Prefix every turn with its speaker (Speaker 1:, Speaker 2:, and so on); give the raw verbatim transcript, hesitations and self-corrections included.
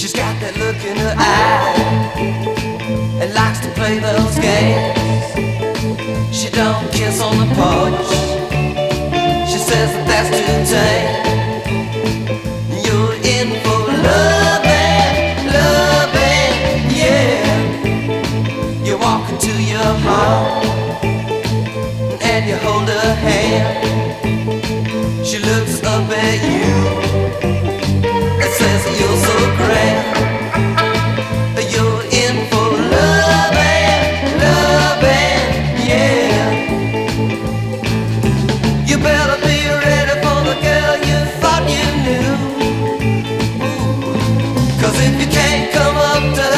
Speaker 1: She's got that look in her eye and likes to play those games. She don't kiss on the porch. She says that that's too tame. You're in for loving, loving, yeah. You walk into your home and you hold her hand. She looks up at you and says that you're so grand. You're in for loving, loving, yeah. You better be ready for the girl you thought you knew. Ooh. 'Cause if you can't come up to